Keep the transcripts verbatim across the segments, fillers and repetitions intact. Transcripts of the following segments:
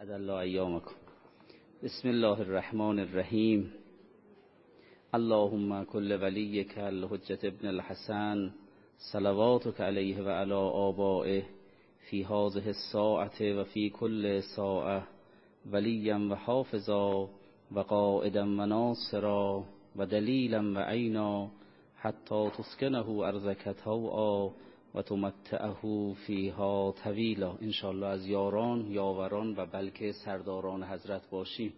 اسعد الله ایامکم. بسم الله الرحمن الرحیم. اللهم کل ولیک الحجة ابن الحسن صلواتک علیه و علی آبائه فی هذه الساعة و فی کل ساعة ولیا و حافظا و قائدا و ناصرا و دلیلا و عینا حتی تسکنه ارضک طوعا و تمتعه فیها طویلا. انشاءالله از یاران، یاوران و بلکه سرداران حضرت باشیم.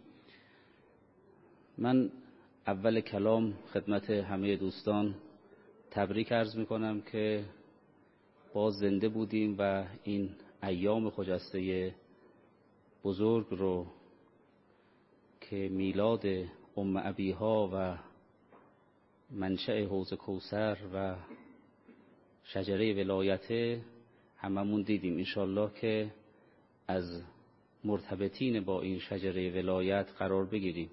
من اول کلام خدمت همه دوستان تبریک عرض میکنم که باز زنده بودیم و این ایام خجسته بزرگ رو که میلاد ام ابیها و منشأ حوض کوثر و شجره ولایت هممون دیدیم. انشالله که از مرتبطین با این شجره ولایت قرار بگیریم.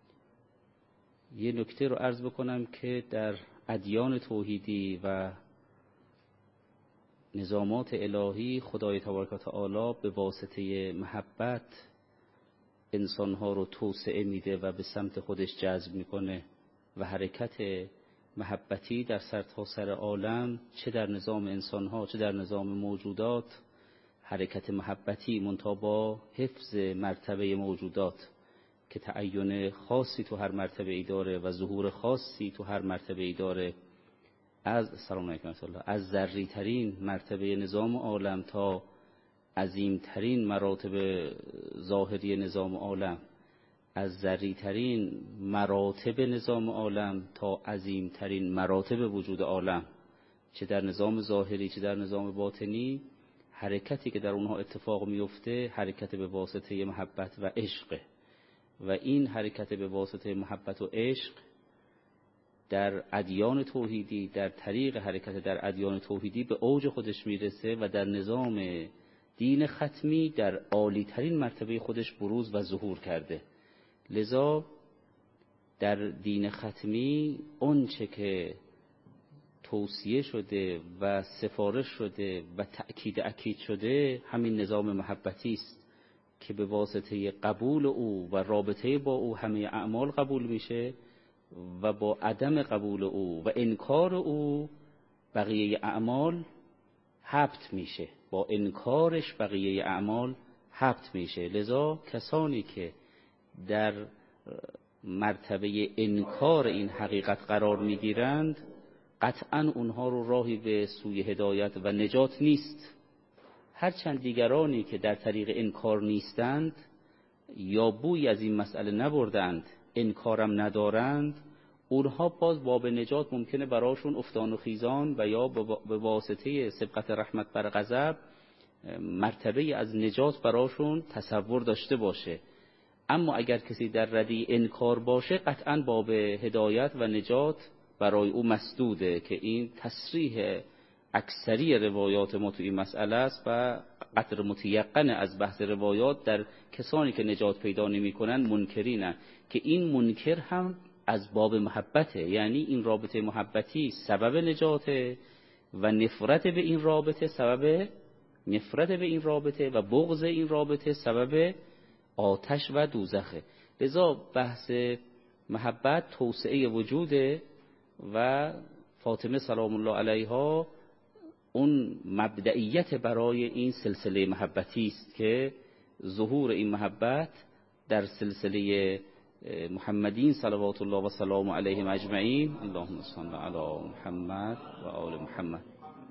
یه نکته رو عرض بکنم که در ادیان توحیدی و نظامات الهی خدای تبارک و تعالی به واسطه محبت انسانها رو توسعه میده و به سمت خودش جذب میکنه و حرکت محبتی در سرتاسر عالم، چه در نظام انسانها چه در نظام موجودات، حرکت محبتی منتها با حفظ مرتبه موجودات که تعین خاصی تو هر مرتبه ای داره و ظهور خاصی تو هر مرتبه ای داره، از سلام علیکم الله از ذری ترین مرتبه نظام عالم تا عظیم ترین مراتب ظاهری نظام عالم، از ذری ترین مراتب نظام عالم تا عظیم ترین مراتب وجود عالم، چه در نظام ظاهری چه در نظام باطنی، حرکتی که در اونها اتفاق میفته حرکت به واسطه محبت و عشق. و این حرکت به واسطه محبت و عشق در ادیان توحیدی، در طریق حرکت در ادیان توحیدی به اوج خودش میرسه و در نظام دین ختمی در عالی ترین مرتبه خودش بروز و ظهور کرده. لذا در دین ختمی اونچه که توصیه شده و سفارش شده و تأکید اکید شده همین نظام محبتی است که به واسطه قبول او و رابطه با او همه اعمال قبول میشه و با عدم قبول او و انکار او بقیه اعمال حبط میشه، با انکارش بقیه اعمال حبط میشه. لذا کسانی که در مرتبه انکار این حقیقت قرار میگیرند قطعا اونها رو راهی به سوی هدایت و نجات نیست. هرچند دیگرانی که در طریق انکار نیستند یا بوی از این مسئله نبردند، انکارم ندارند، اونها باز باب نجات ممکنه براشون افتان و خیزان و یا به واسطه سبقت رحمت بر غضب مرتبه از نجات براشون تصور داشته باشه. اما اگر کسی در ردی انکار باشه قطعا باب هدایت و نجات برای او مسدوده، که این تصریح اکثری روایات ما تو این مسئله است و قدر متیقن از بحث روایات در کسانی که نجات پیدا نمی کنن منکرینن، که این منکر هم از باب محبته، یعنی این رابطه محبتی سبب نجاته و نفرت به این رابطه سبب نفرت به این رابطه و بغض این رابطه سبب آتش و دوزخه. لذا بحث محبت توسعه وجوده و فاطمه سلام الله علیها اون مبدئیت برای این سلسله محبتی است که ظهور این محبت در سلسله محمدین صلوات الله و سلام علیهم اجمعین، اللهم صل علی محمد و آل محمد،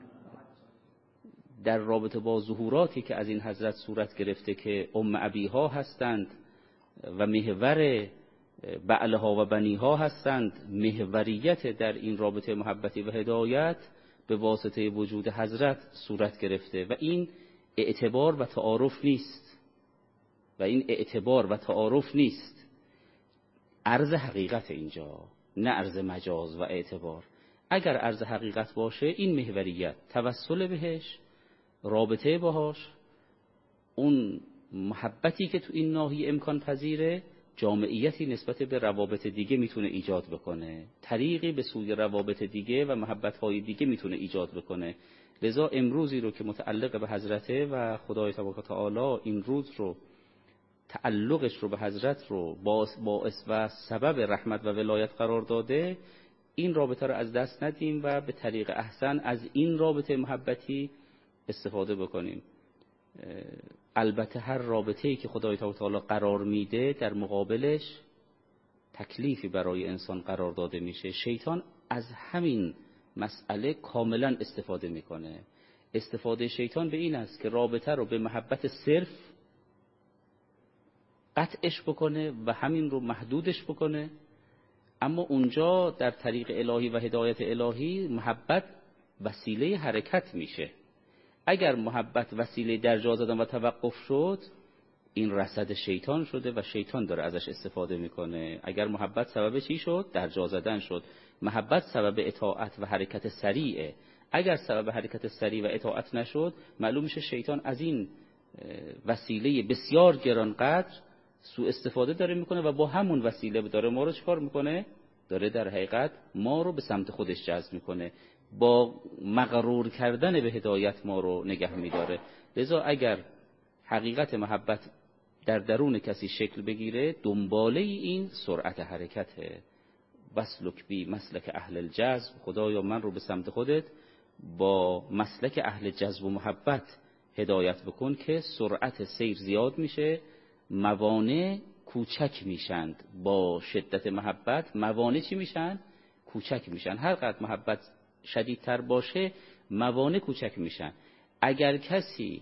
در رابطه با ظهوراتی که از این حضرت صورت گرفته که ام ابیها هستند و محور بعلها و بنیها هستند، محوریت در این رابطه محبتی و هدایت به واسطه وجود حضرت صورت گرفته و این اعتبار و تعارف نیست و این اعتبار و تعارف نیست عرض حقیقت اینجا، نه عرض مجاز و اعتبار. اگر عرض حقیقت باشه این محوریت، توسل بهش، رابطه باهاش، اون محبتی که تو این ناحیه امکان پذیره، جامعیتی نسبت به روابط دیگه میتونه ایجاد بکنه، طریقی به سوی روابط دیگه و محبت‌های دیگه میتونه ایجاد بکنه. لذا امروزی رو که متعلق به حضرته و خدای تبارک و تعالی این روز رو تعلقش رو به حضرت رو باعث و سبب رحمت و ولایت قرار داده، این رابطه رو از دست ندیم و به طریق احسن از این رابطه محبتی استفاده بکنیم. البته هر رابطه‌ای که خدای تعالی قرار میده در مقابلش تکلیفی برای انسان قرار داده میشه. شیطان از همین مسئله کاملا استفاده میکنه. استفاده شیطان به این است که رابطه رو به محبت صرف قطعش بکنه و همین رو محدودش بکنه، اما اونجا در طریق الهی و هدایت الهی محبت وسیله حرکت میشه. اگر محبت وسیله درجا زدن و توقف شد، این رصد شیطان شده و شیطان داره ازش استفاده میکنه. اگر محبت سبب چی شد؟ درجا زدن شد. محبت سبب اطاعت و حرکت سریعه. اگر سبب حرکت سریع و اطاعت نشد، معلوم میشه شیطان از این وسیله بسیار گرانقدر سوء استفاده داره میکنه و با همون وسیله داره ما رو چکار میکنه؟ داره در حقیقت ما رو به سمت خودش جذب میکنه، با مغرور کردن به هدایت ما رو نگه میداره. لذا اگر حقیقت محبت در درون کسی شکل بگیره، دنباله این سرعت حرکته. وسلک بی مسلک اهل الجذب، خدایا من رو به سمت خودت با مسلک اهل جذب و محبت هدایت بکن که سرعت سیر زیاد میشه، موانع کوچک میشند. با شدت محبت موانع چی میشن؟ کوچک میشن. هر قدر محبت شدیدتر باشه موانع کوچک میشن. اگر کسی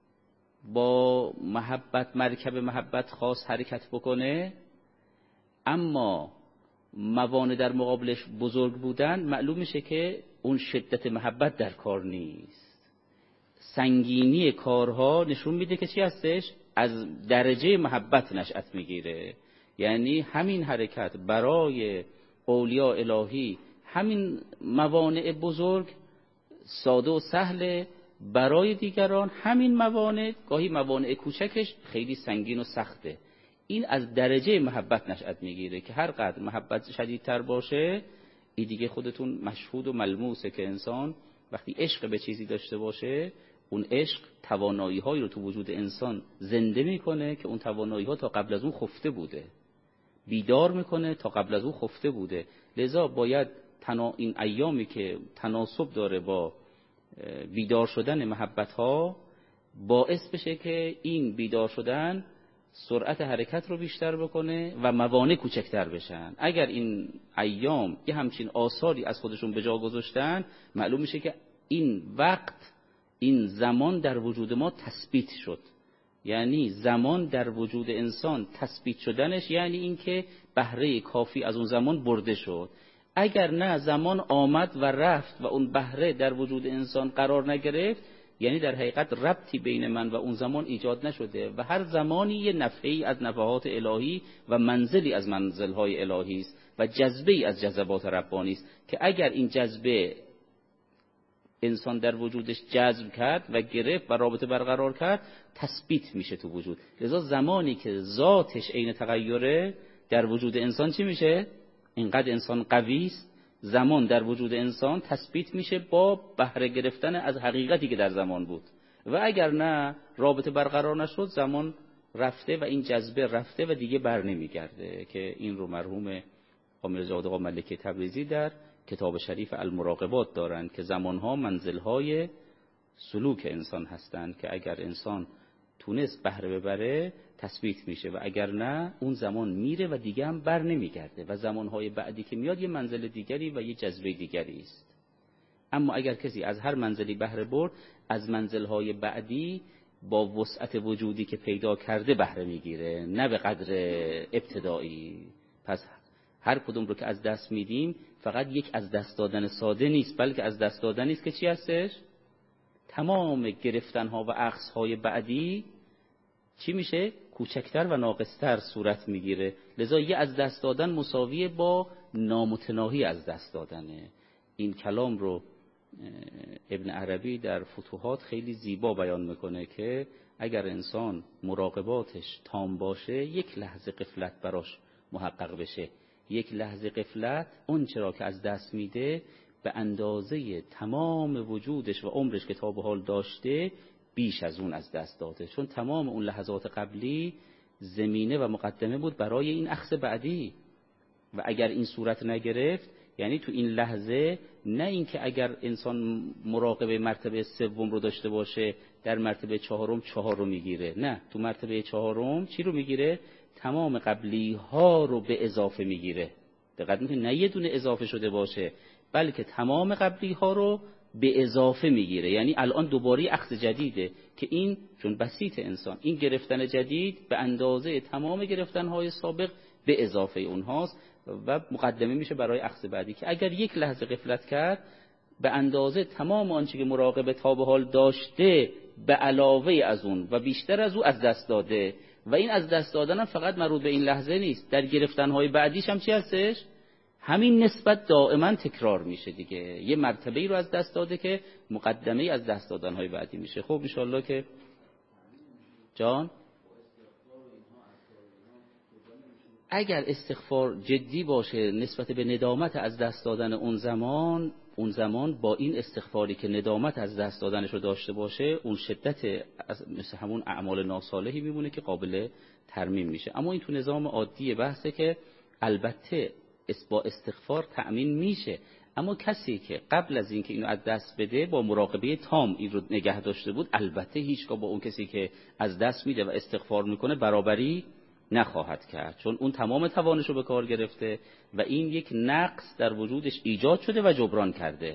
با محبت مرکب محبت خواست حرکت بکنه اما موانع در مقابلش بزرگ بودن، معلوم میشه که اون شدت محبت در کار نیست. سنگینی کارها نشون میده که چی هستش؟ از درجه محبت نشأت میگیره. یعنی همین حرکت برای اولیاء الهی، همین موانع بزرگ ساده و سهل، برای دیگران همین موانع گاهی موانع کوچکش خیلی سنگین و سخته. این از درجه محبت نشأت میگیره که هر قدر محبت شدیدتر باشه، این دیگه خودتون مشهود و ملموسه که انسان وقتی عشق به چیزی داشته باشه، اون عشق توانایی هایی رو تو وجود انسان زنده میکنه که اون توانایی ها تا قبل از اون خفته بوده، بیدار میکنه تا قبل از اون خفته بوده. لذا باید تنا این ایامی که تناسب داره با بیدار شدن محبت ها باعث بشه که این بیدار شدن سرعت حرکت رو بیشتر بکنه و موانع کوچکتر بشن. اگر این ایام یه همچین آثاری از خودشون به جا گذاشتن، معلوم میشه که این وقت، این زمان در وجود ما تثبیت شد. یعنی زمان در وجود انسان تثبیت شدنش یعنی این که بهره کافی از اون زمان برده شد. اگر نه زمان آمد و رفت و اون بهره در وجود انسان قرار نگرفت، یعنی در حقیقت ربطی بین من و اون زمان ایجاد نشده و هر زمانی یه نفعی از نفحات الهی و منزلی از منزلهای الهی است و جذبه‌ای از جذبات ربانی است که اگر این جذبه انسان در وجودش جذب کرد و گرفت و رابطه برقرار کرد، تثبیت میشه تو وجود. لذا زمانی که ذاتش عین تغیره در وجود انسان چی میشه؟ اینقدر انسان قوی است، زمان در وجود انسان تثبیت میشه با بهره گرفتن از حقیقتی که در زمان بود. و اگر نه رابطه برقرار نشد، زمان رفته و این جذبه رفته و دیگه بر نمیگرده. که این رو مرحوم امیرزاده آقا ملکی تبریزی در کتاب شریف المراقبات دارند که زمانها منزلهای سلوک انسان هستند که اگر انسان تونست بهره ببره تثبیت میشه و اگر نه اون زمان میره و دیگه هم بر نمیگرده و زمانهای بعدی که میاد یه منزل دیگری و یه جذبه دیگری است. اما اگر کسی از هر منزلی بهره برد، از منزلهای بعدی با وسعت وجودی که پیدا کرده بهره میگیره، نه به قدر ابتدایی. پس هر کدوم رو که از دست میدیم فقط یک از دست دادن ساده نیست، بلکه از دست دادن نیست که چی هستش؟ تمام گرفتنها و اخذهای بعدی چی میشه؟ کوچکتر و ناقصتر صورت میگیره. لذا یه از دست دادن مساویه با نامتناهی از دست دادنه. این کلام رو ابن عربی در فتوحات خیلی زیبا بیان میکنه که اگر انسان مراقباتش تام باشه، یک لحظه غفلت براش محقق بشه، یک لحظه غفلت اون چرا که از دست میده به اندازه تمام وجودش و عمرش که تا به حال داشته بیش از اون از دست داده، چون تمام اون لحظات قبلی زمینه و مقدمه بود برای این اخذ بعدی. و اگر این صورت نگرفت، یعنی تو این لحظه، نه اینکه اگر انسان مراقبه مرتبه سوم رو داشته باشه در مرتبه چهارم چهار رو میگیره، نه، تو مرتبه چهارم چی رو میگیره؟ تمام قبلی ها رو به اضافه میگیره. دقت میکنید، نه یه دونه اضافه شده باشه، بلکه تمام قبلی ها رو به اضافه میگیره. یعنی الان دوباره اخذ جدیده که این چون بسیط انسان، این گرفتن جدید به اندازه تمام گرفتنهای سابق به اضافه اونهاست و مقدمه میشه برای اخذ بعدی، که اگر یک لحظه غفلت کرد به اندازه تمام آنچه که مراقبه تا به حال داشته به علاوه از اون و بیشتر از او از دست داده. و این از دست دادن هم فقط مربوط به این لحظه نیست، در گرفتنهای بعدیش هم چی هستش؟ همین نسبت دائما تکرار میشه دیگه. یه مرتبه‌ای رو از دست داده که مقدمه‌ای از دست دادنهای بعدی میشه. خب انشالله که جان اگر استغفار جدی باشه نسبت به ندامت از دست دادن اون زمان، اون زمان با این استغفاری که ندامت از دست دادنش رو داشته باشه، اون شدت مثل همون اعمال ناصالحی میمونه که قابل ترمیم میشه. اما این تو نظام عادی بحثه که البته با استغفار تأمین میشه، اما کسی که قبل از اینکه اینو از دست بده با مراقبه تام این رو نگه داشته بود، البته هیچگاه با اون کسی که از دست میده و استغفار میکنه برابری نخواهد کرد، چون اون تمام توانش رو به کار گرفته و این یک نقص در وجودش ایجاد شده و جبران کرده.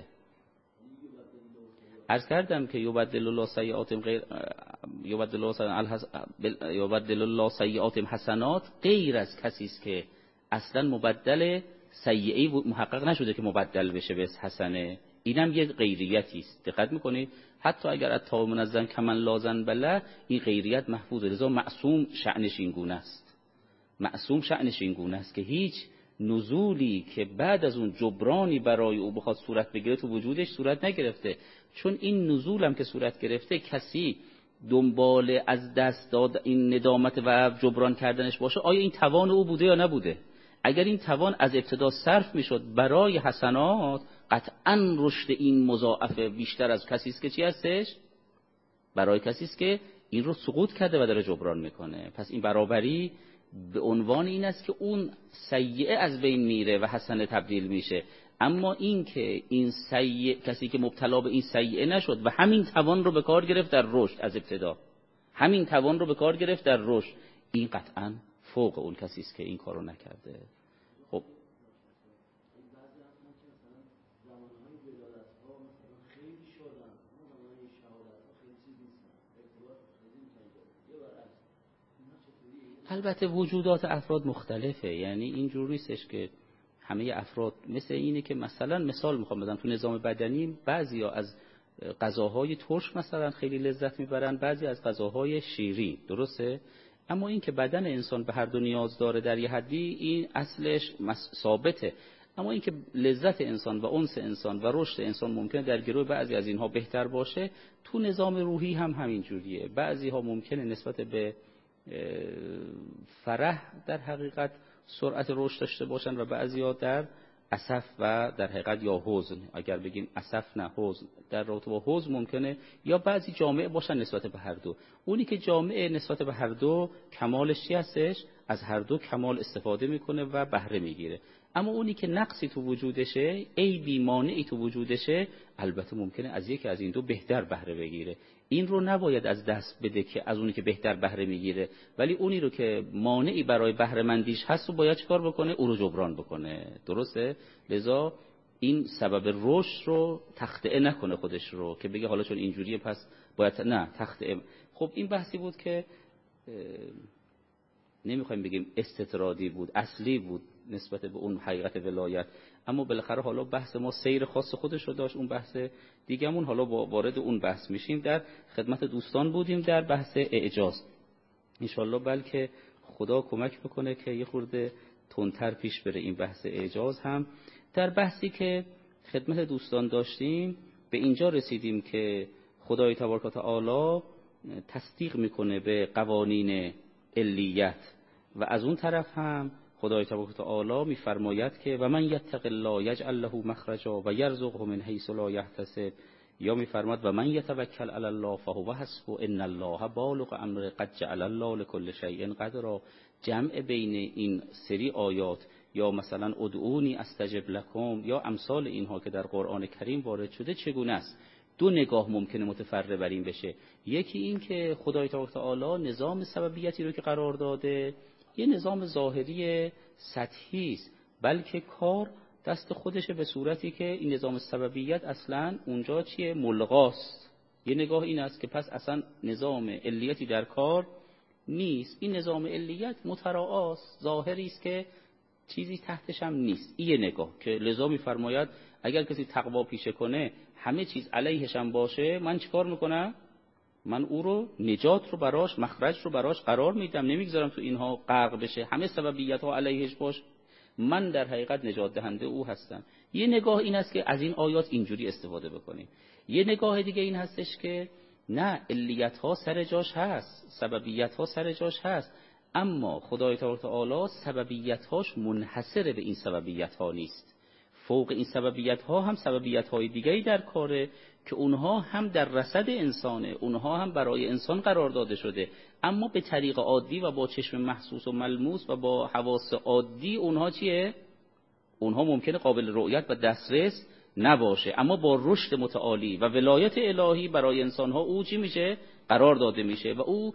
عرض کردم که یبدل الله سیئات غیر یبدل الله یبدل الله سیئات حسنات غیر از کسی است که اصلا مبدل سیئه‌ای محقق نشده که مبدل بشه به حسنه. اینم یه غیریتی است. دقت میکنید حتی اگر التواب منزل کمن لازن بله، این غیریت محفوظه. لذا معصوم شأنش این گونه است. معصوم شأنش این گونه است که هیچ نزولی که بعد از اون جبرانی برای او بخواد صورت بگیره تو وجودش صورت نگرفته. چون این نزول هم که صورت گرفته، کسی دنبال از دست داد این ندامت و جبران کردنش باشه، آیا این توان او بوده یا نبوده؟ اگر این توان از ابتدا صرف میشد برای حسنات، قطعا رشد این مضاعفه بیشتر از کسی است که چی هستش؟ برای کسی است که این رو سقوط کرده و داره جبران میکنه. پس این برابری به عنوان این است که اون سیئه از بین میره و حسنه تبدیل میشه. اما این که این سیئه، کسی که مبتلا به این سیئه نشد و همین توان رو به کار گرفت در رشد، از ابتدا همین توان رو به کار گرفت در رشد، این قطعا فوق اون کسی است که این کارو نکرده. خب البته وجودات افراد مختلفه، یعنی اینجور نیستش که همه افراد مثل اینه که مثلا مثال میخوام بدم تو نظام بدنی بعضیا از غذاهای ترش مثلا خیلی لذت میبرن، بعضی از غذاهای شیرین، درسته؟ اما این که بدن انسان به هر دو نیاز داره در یه حدی، این اصلش ثابته. اما این که لذت انسان و انس انسان و رشد انسان ممکنه در گروه بعضی از اینها بهتر باشه، تو نظام روحی هم همین جوریه. بعضی ها ممکنه نسبت به فرح در حقیقت سرعت رشد داشته باشن و بعضی ها در اسف و در حقیقت یا حزن، اگر بگیم اسف نه حزن، در رابطه با حزن ممکنه، یا بعضی جامعه باشن نسبت به هر دو. اونی که جامعه نسبت به هر دو کمالش چی هستش؟ از هر دو کمال استفاده میکنه و بهره میگیره. اما اونی که نقصی تو وجودشه، عیبی مانعی تو وجودشه، البته ممکنه از یکی از این دو بهتر بهره بگیره. این رو نباید از دست بده که از اونی که بهتر بهره میگیره، ولی اونی رو که مانعی برای بهره مندیش هست رو باید چیکار بکنه؟ او رو جبران بکنه. درسته؟ لذا این سبب رشد رو تخطئه نکنه خودش رو که بگه حالا چون اینجوریه پس باید، نه، تخطئه. خب این بحثی بود که نمیخوایم بگیم استطرادی بود، اصلی بود نسبت به اون حقیقت ولایت، اما بالاخره حالا بحث ما سیر خاص خودش رو داشت، اون بحث دیگمون، حالا وارد اون بحث میشیم. در خدمت دوستان بودیم در بحث اعجاز. انشالله بلکه خدا کمک بکنه که یه خورده تندتر پیش بره این بحث اعجاز هم. در بحثی که خدمت دوستان داشتیم به اینجا رسیدیم که خدای تبارک و تعالی تصدیق میکنه به قوانین علیت و از اون طرف هم خدای تبارک و تعالی میفرماید که و من یتق الله یجعل له مخرجا و یرزقه من حیث لا یحتسب، یا میفرماد و من یتوکل علی الله فهو حسبه ان الله بالغ امره قد جعل الله لكل شیء قدرا. جمع بین این سری آیات یا مثلا ادعونی استجب لکم یا امثال اینها که در قرآن کریم وارد شده چگونه است؟ دو نگاه ممکنه متفرع بر این بشه. یکی این که خدای تبارک و تعالی نظام سببیتی رو که قرار داده یه نظام ظاهری سطحی است، بلکه کار دست خودشه به صورتی که این نظام سببیت اصلا اونجا چیه؟ ملغاست. یه نگاه این است که پس اصلا نظام علیتی در کار نیست، این نظام علیت متراعاست، ظاهری است که چیزی تحتش هم نیست. این یه نگاه که لذا می‌فرماید اگر کسی تقوا پیشه کنه همه چیز علیهش هم باشه، من چیکار میکنم؟ من او رو نجات رو براش، مخرج رو براش قرار میدم، نمیگذارم تو اینها غرق بشه، همه سببیت ها علیهش باشه، من در حقیقت نجات دهنده او هستم. یه نگاه این است که از این آیات اینجوری استفاده بکنیم. یه نگاه دیگه این هستش که نه، علیت ها سر جاش هست، سببیت ها سر جاش هست، اما خدای تبارک و تعالی سببیت هاش منحصر به این سببیت ها نیست. فوق این سببیت ها هم سببیت های دیگری در کاره که اونها هم در رصد انسانه، اونها هم برای انسان قرار داده شده، اما به طریق عادی و با چشم محسوس و ملموس و با حواس عادی اونها چیه؟ اونها ممکنه قابل رؤیت و دسترس نباشه، اما با رشد متعالی و ولایت الهی برای انسان ها او چی میشه؟ قرار داده میشه و او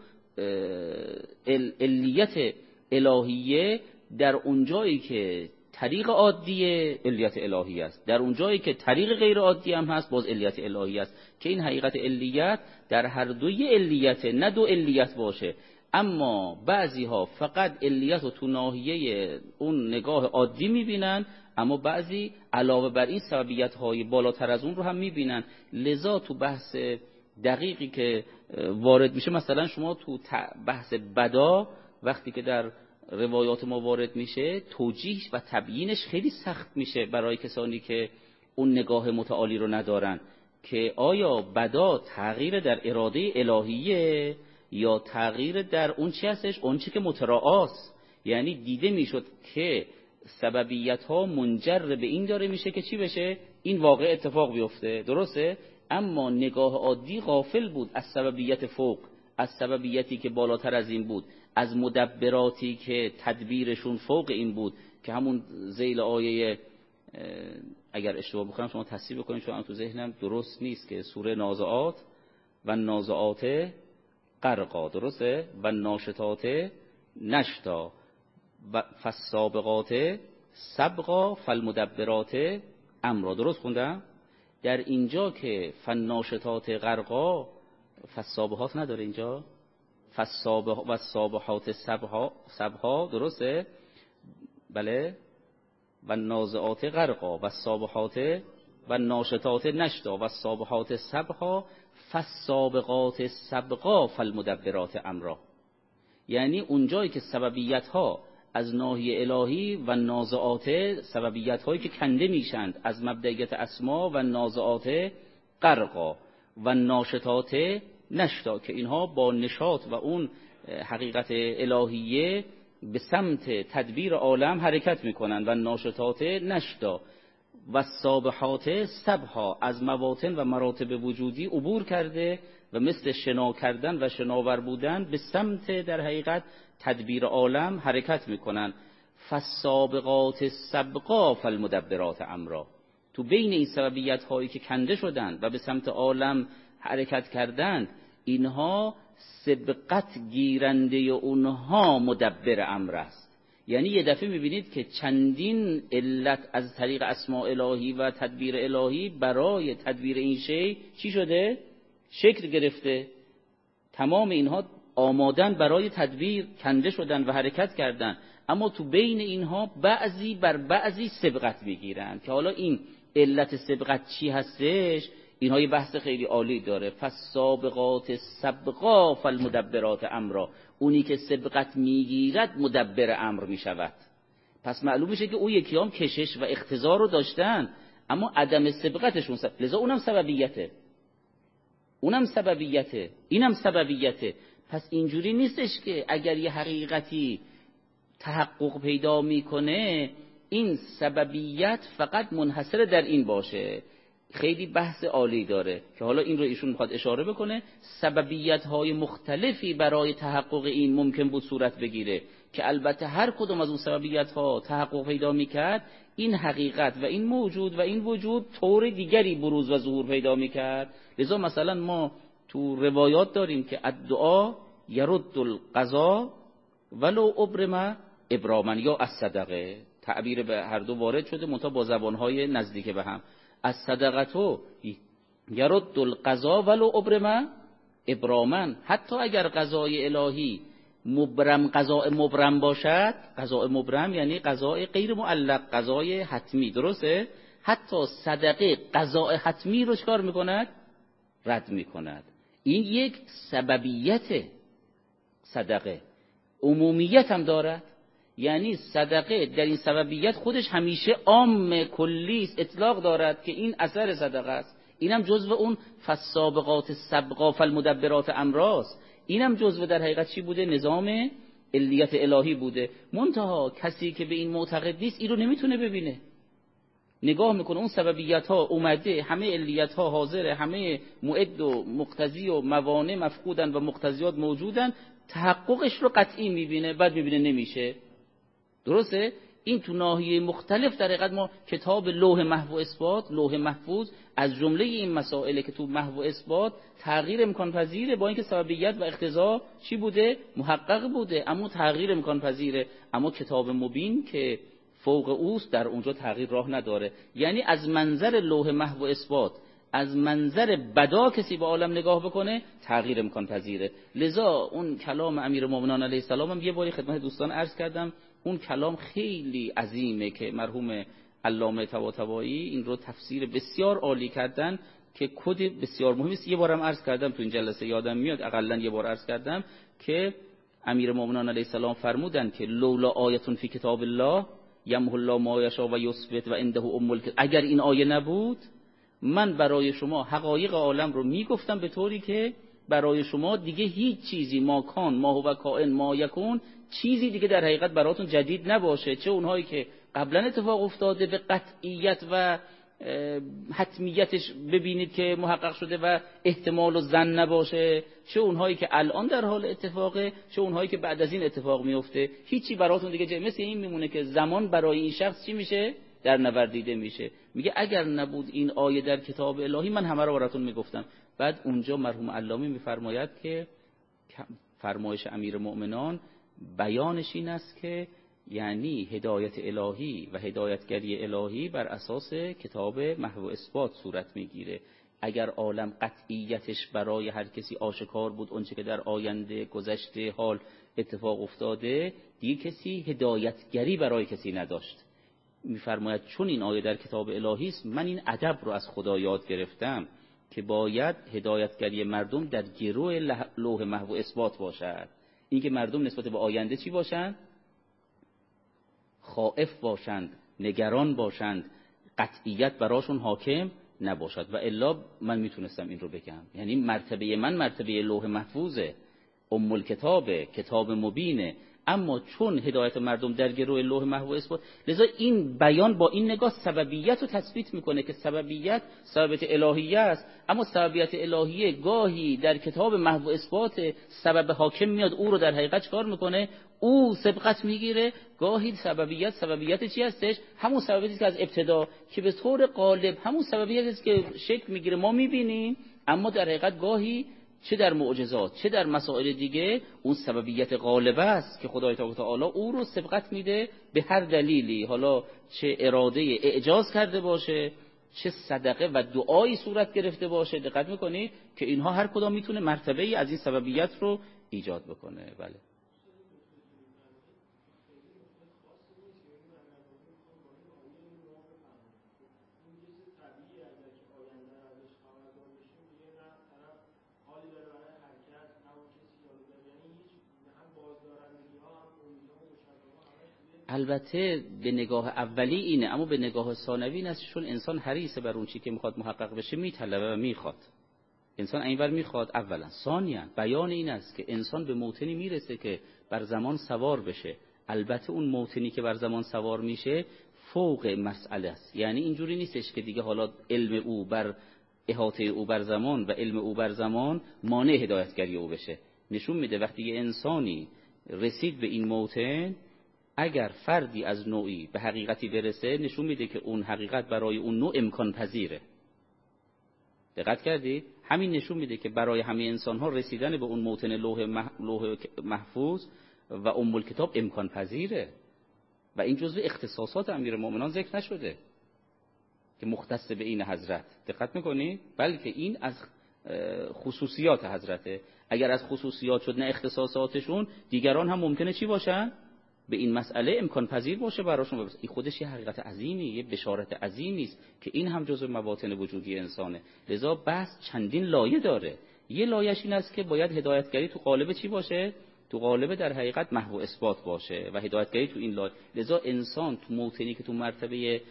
علیت الهیه در اونجایی که طریق عادی علیت الهی است، در اونجایی که طریق غیر عادی هم هست باز علیت الهی است، که این حقیقت علیت در هر دوی علیت، نه دو علیت باشه. اما بعضی ها فقط علیت رو تو ناحیه اون نگاه عادی میبینن، اما بعضی علاوه بر این سببیت های بالاتر از اون رو هم میبینن. لذا تو بحث دقیقی که وارد میشه، مثلا شما تو بحث بدا وقتی که در روایات ما وارد میشه، توجیه و تبیینش خیلی سخت میشه برای کسانی که اون نگاه متعالی رو ندارن، که آیا بدا تغییر در اراده الهیه یا تغییر در اون چی هستش؟ اون چی که متراعاست. یعنی دیده میشد که سببیت ها منجر به این داره میشه که چی بشه؟ این واقع اتفاق بیفته، درسته؟ اما نگاه عادی غافل بود از سببیت فوق، از سببیتی که بالاتر از این بود، از مدبراتی که تدبیرشون فوق این بود، که همون ذیل آیه اگر اشتباه بکنم شما تصحیح بکنید چون تو ذهنم درست نیست، که سوره نازعات و نازعات غرقا، درسته؟ و ناشطات نشتا و فالسابقات سبقا فالمدبرات امرا، درست خوندم؟ در اینجا که فالناشطات غرقا، فالسابقات نداره اینجا؟ فالسابق و السابحات سبها سبها، درسته؟ بله. و نازعات غرقا و السابحات و ناشطات نشتا و السابحات سبها فالسابقات سبقا فالمدبرات امرا. یعنی اونجایی که سببیت ها از ناحیه الهی و نازعات سببیت هایی که کنده میشند از مبدئیت اسما و نازعات غرقا و ناشطات نشتا، که اینها با نشاط و اون حقیقت الهیه به سمت تدبیر عالم حرکت میکنند و ناشطات نشتا و سابحات سبها از مواطن و مراتب وجودی عبور کرده و مثل شنا کردن و شناور بودن به سمت در حقیقت تدبیر عالم حرکت میکنن. فالسابقات سبقا فالمدبرات امرا. تو بین این سببیت هایی که کنده شدند و به سمت عالم حرکت کردند، اینها سبقت گیرنده اونها مدبر امر است. یعنی یه دفعه میبینید که چندین علت از طریق اسماء الهی و تدبیر الهی برای تدبیر این شی چی شده؟ شکل گرفته. تمام اینها آمادن برای تدبیر، کنده شدن و حرکت کردن، اما تو بین اینها بعضی بر بعضی سبقت میگیرن که حالا این علت سبقت چی هستش؟ اینها یه بحث خیلی عالی داره. فالسابقات سبقا فالمدبرات امرا. اونی که سبقت میگیرد مدبر امر میشود. پس معلوم میشه که اون یکی هم کشش و اقتضا رو داشتن، اما عدم سبقتشون سب... لذا اونم سببیته، اونم سببیته، اینم سببیته. پس اینجوری نیستش که اگر یه حقیقتی تحقق پیدا میکنه این سببیت فقط منحصر در این باشه. خیلی بحث عالی داره که حالا این رو ایشون میخواد اشاره بکنه. سببیت های مختلفی برای تحقق این ممکن بود صورت بگیره که البته هر کدوم از اون سببیت ها تحقق پیدا میکرد، این حقیقت و این موجود و این وجود طور دیگری بروز و ظهور پیدا میکرد. لذا مثلا ما تو روایات داریم که الدعا یرد القضا ولو ابرم ابراما، یا از صدقه، تعبیر به هر دو وارد شده منتها با زبانهای نزدیک به هم. از صدقتو یرد القضا ولو ابرم ابراما، حتی اگر قضای الهی مبرم، قضاء مبرم باشد، قضاء مبرم یعنی قضاء غیر معلق، قضای حتمی، درسته؟ حتی صدقه قضاء حتمی رو چکار میکند؟ رد میکند. این یک سببیت صدقه، عمومیت هم دارد. یعنی صدقه در این سببیت خودش همیشه عام کلی است، اطلاق دارد که این اثر صدقه است. اینم جزو اون فالسابقات سبقا فالمدبرات امراست. اینم جزو در حقیقت چی بوده؟ نظام علیت الهی بوده. منتها کسی که به این معتقد نیست این رو نمیتونه ببینه. نگاه میکنه اون سببیت ها اومده، همه علیت ها حاضره، همه معد و مقتضی و موانع مفقودن و مقتضیات موجودن، تحققش رو قطعی میبینه، بعد میبینه نمیشه. درسته؟ این تو ناحیه مختلف در حقیقت ما کتاب لوح محو و اثبات، لوح محفوظ از جمله این مسائل که تو محو و اثبات تغییر امکان پذیره، با اینکه سببیت و اقتضا چی بوده؟ محقق بوده، اما تغییر امکان پذیره. اما کتاب مبین که فوق اوست در اونجا تغییر راه نداره. یعنی از منظر لوح محو و اثبات، از منظر بدا کسی به عالم نگاه بکنه تغییر امکان پذیره. لذا اون کلام امیرالمومنین علیه السلام هم یه باری خدمت دوستان عرض کردم، اون کلام خیلی عظیمه که مرحوم علامه طباطبایی این رو تفسیر بسیار عالی کردن که کد بسیار مهمی است. یه بارم عرض کردم تو این جلسه، یادم میاد اقلا یه بار عرض کردم که امیرالمومنین علیه السلام فرمودن که لولا آیتون فی کتاب الله یمحو الله ما یشاء و یثبت و عنده ام الکتاب، اگر این آیه نبود من برای شما حقایق عالم رو میگفتم به طوری که برای شما دیگه هیچ چیزی ما کان ما هو کائن ما یکون چیزی دیگه در حقیقت براتون جدید نباشه، چه اونهایی که قبلا اتفاق افتاده به قطعیت و حتمیتش ببینید که محقق شده و احتمال و ظن نباشه، چه اونهایی که الان در حال اتفاقه، چه اونهایی که بعد از این اتفاق میفته. هیچی براتون دیگه جدید، مثل این میمونه که زمان برای این شخص چی میشه؟ در نوردیده میشه. میگه اگر نبود این آیه در کتاب الهی من همه رو براتون میگفتم. بعد اونجا مرحوم علامه میفرماید که فرمایش امیرالمؤمنان بیانش این است که یعنی هدایت الهی و هدایتگری الهی بر اساس کتاب محو و اثبات صورت میگیره. اگر عالم قطعیتش برای هر کسی آشکار بود، اونچه که در آینده گذشته حال اتفاق افتاده، دیگه کسی هدایتگری برای کسی نداشت. میفرماید چون این آیه در کتاب الهی است، من این ادب رو از خدا یاد گرفتم که باید هدایتگری مردم در گروه لوح محو و اثبات باشد. این که مردم نسبت به آینده چی باشند؟ خائف باشند، نگران باشند، قطعیت براشون حاکم نباشد. و الا من میتونستم این رو بگم، یعنی مرتبه من مرتبه لوح محفوظه، ام الکتابه، کتاب مبینه، اما چون هدایت مردم در گروه لوح محو و اثبات، لذا این بیان با این نگاه سببیت رو تثبیت میکنه که سببیت سببیت الهیه است. اما سببیت الهیه گاهی در کتاب محو و اثبات سبب حاکم میاد، او رو در حقیقت چکار میکنه؟ او سبقت میگیره. گاهی سببیت سببیت چی هستش؟ همون سببیتی که از ابتدا که به طور غالب همون سببیتی است که شکل میگیره ما میبینیم، اما در حقیقت گاهی چه در معجزات چه در مسائل دیگه اون سببیت غالبه است که خدای تعالی او رو سبقت میده به هر دلیلی، حالا چه اراده اعجاز کرده باشه، چه صدقه و دعایی صورت گرفته باشه. دقت میکنید که اینها هر کدام میتونه مرتبه ای از این سببیت رو ایجاد بکنه. بله. البته به نگاه اولی اینه، اما به نگاه ثانوی این است چون انسان حریصه بر اون چیزی که میخواد محقق بشه، میطلبه و میخواد. انسان اینور میخواد. اولا. ثانیا بیان این است که انسان به موطنی میرسه که بر زمان سوار بشه. البته اون موطنی که بر زمان سوار میشه فوق مسئله است. یعنی اینجوری نیستش که دیگه حالا علم او بر احاطه او بر زمان و علم او بر زمان مانع هدایتگری او بشه. نشون میده وقتی یه انسانی رسید به این موطن، اگر فردی از نوعی به حقیقتی برسه، نشون میده که اون حقیقت برای اون نوع امکان پذیره. دقت کردید؟ همین نشون میده که برای همه انسان ها رسیدن به اون موطن لوح لوح محفوظ و ام الکتاب امکان پذیره و این جزء اختصاصات امیرالمومنین ذکر نشده که مختص به این حضرت. دقت میکنید؟ بلکه این از خصوصیات حضرته. اگر از خصوصیات شد نه اختصاصاتشون، دیگران هم ممکنه چی باشن؟ به این مسئله امکان پذیر باشه براشون. این خودش یه حقیقت عظیمی، یه بشارت عظیمی است که این هم جزء مواطن وجودی انسانه. لذا بحث چندین لایه داره. یه لایه‌اش این است که باید هدایتگری تو قالب چی باشه؟ تو قالب در حقیقت محو اثبات باشه و هدایتگری تو این لایه. لذا انسان تو موطنی که تو مرتبه